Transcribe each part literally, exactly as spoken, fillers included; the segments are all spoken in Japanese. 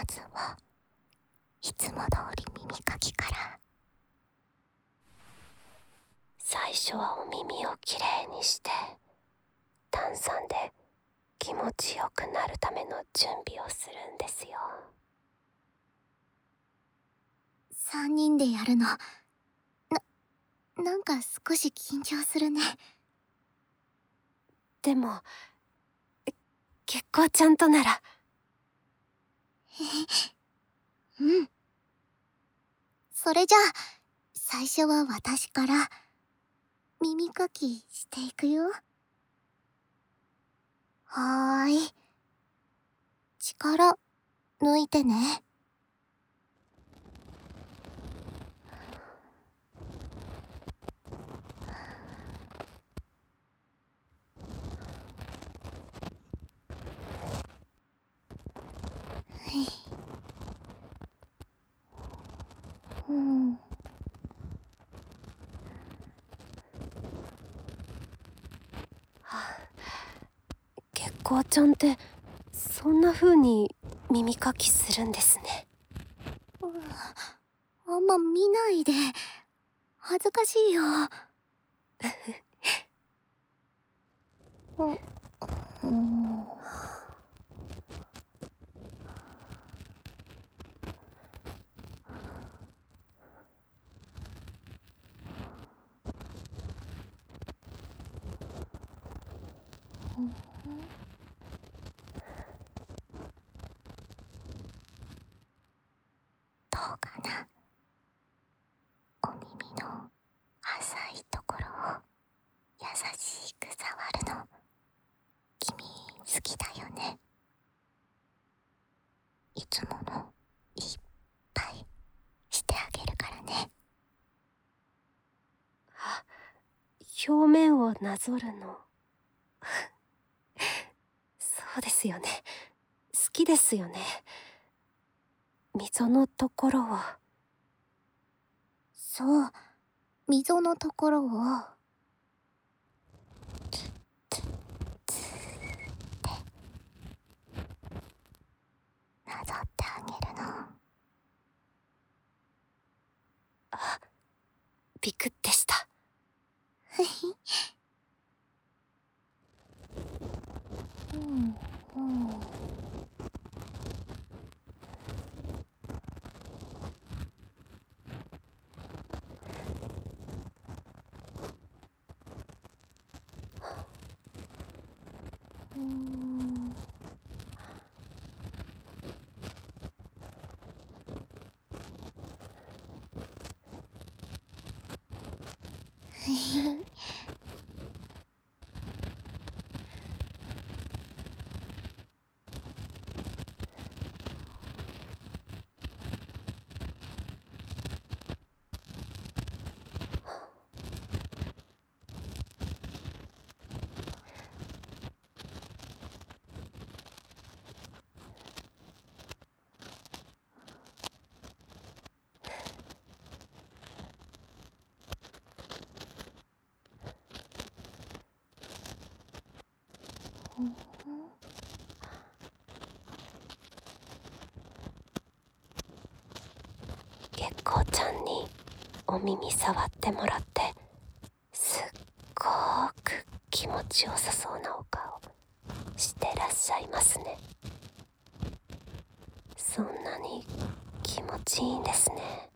ずはいつも通り耳かきから。 最初はお耳をきれいにして炭酸で気持ちよくなるための準備をするんですよ。 三人でやるのな、なんか少し緊張するね。 でも月光ちゃんとなら。 うん。それじゃあ最初は私から耳かきしていくよ。はーい。力抜いてね。うん。 月光ちゃんってそんな風に耳かきするんですね。 あんま見ないで。恥ずかしいよ。うん。うんどうかな。お耳の浅いところを優しく触るの君好きだよね。いつものいっぱいしてあげるからね。 あ、表面をなぞるのそうですよね。好きですよね。溝のところを。 そう、溝のところをなぞってあげるの。 あ、ビクってした。 うんうんうん月光ちゃんにお耳触ってもらってすっごーく気持ちよさそうなお顔してらっしゃいますね。そんなに気持ちいいんですね。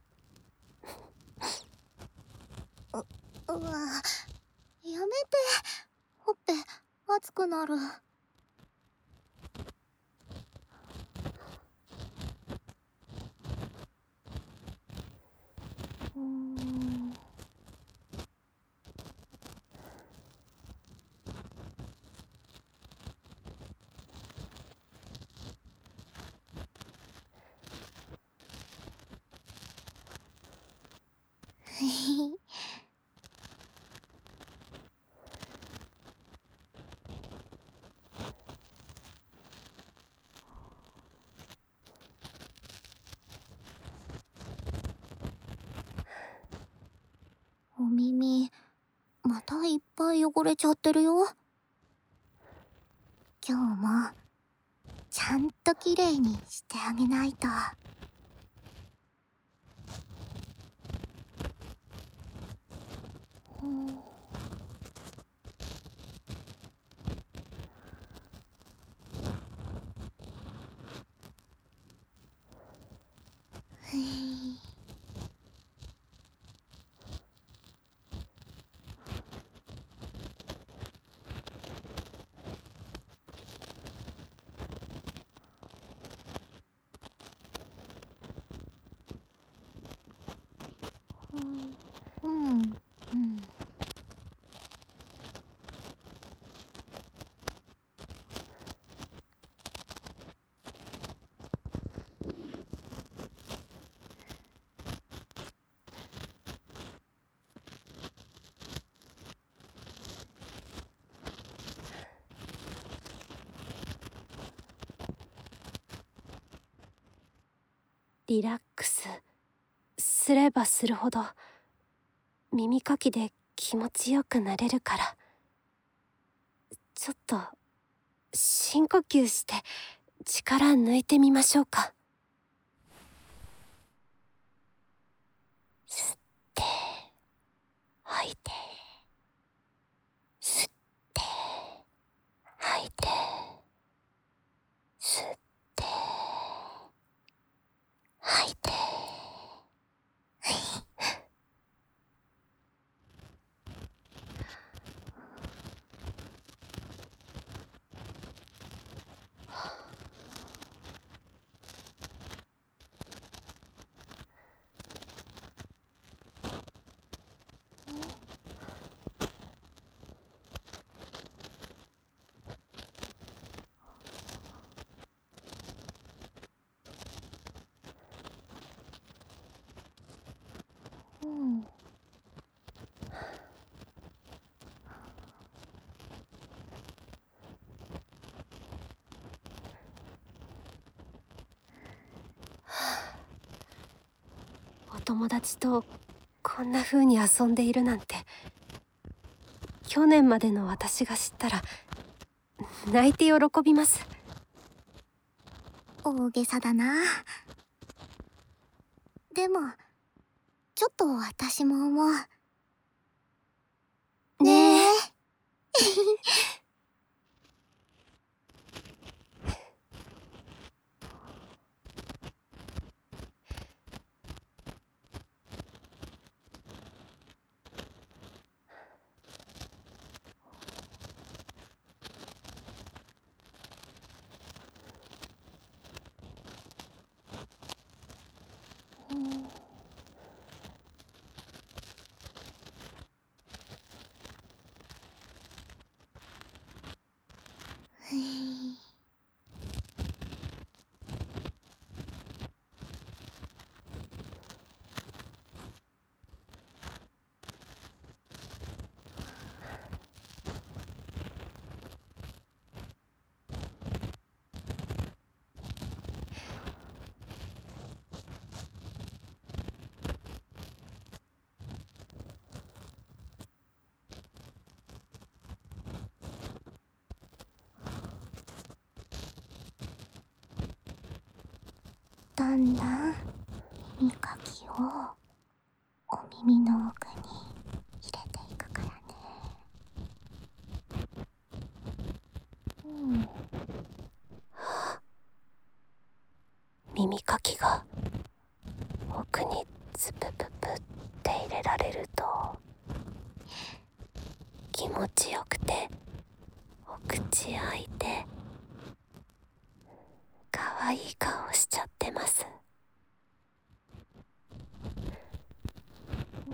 ううわ、やめて。ほっぺ熱くなる。うーんお耳またいっぱい汚れちゃってるよ。今日もちゃゃんときれいにしてあげないと。うん、ふい。うん、うん、うん。 リラックスすればするほど耳かきで気持ちよくなれるから、ちょっと深呼吸して力抜いてみましょうか。吸って吐いて、吸って吐いて、吸って吐いて。 うん。 お友達とこんな風に遊んでいるなんて、去年までの私が知ったら泣いて喜びます。 大げさだな。でもちょっと私も思う。 ねえ。 うん、ふい。だんだん耳かきをお耳の奥に入れていくからね。うん。 耳かきが奥にズプププって入れられると気持ちよくて、お口開いて可愛い顔しちゃってます。 うん。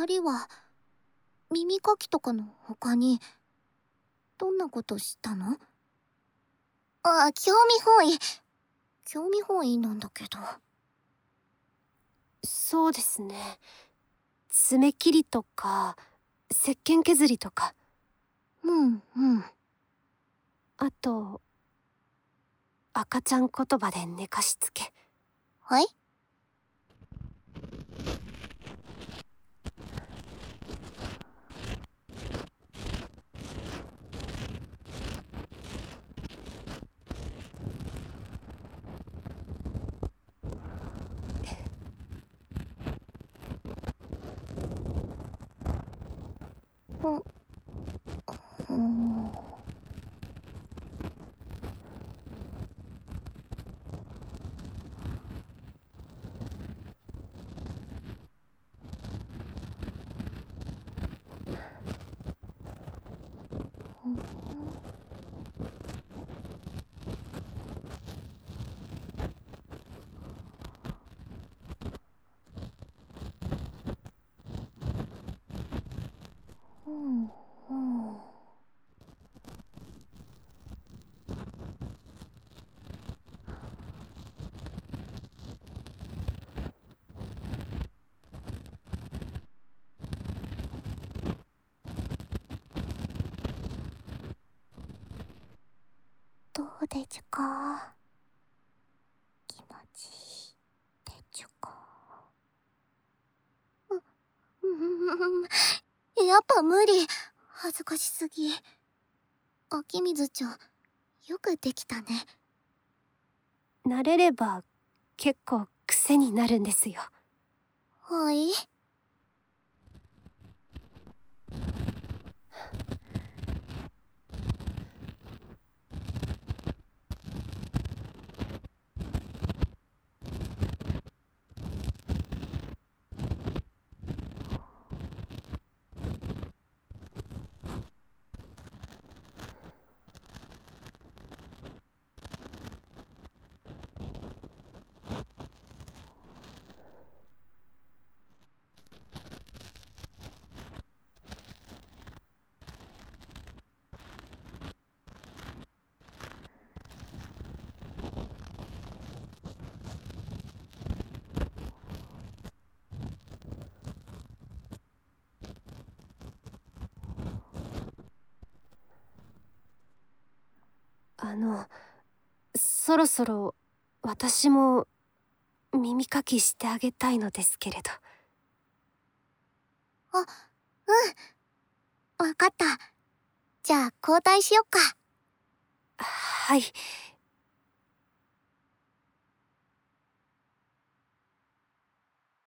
二人は耳かきとかの他にどんなことしたの？あ、興味本位。興味本位なんだけど。 そうですね。爪切りとか石鹸削りとか。 うんうん。 あと赤ちゃん言葉で寝かしつけ。 はい。う、うん。うんうん。どうでちゅか？気持ちいいでちゅか？う、うん、やっぱ無理。恥ずかしすぎ。秋水ちゃん、よくできたね。 慣れれば結構癖になるんですよ。 はい。 あの、そろそろ私も耳かきしてあげたいのですけれど。 あ、うん。わかった。じゃあ交代しよっか。 はい。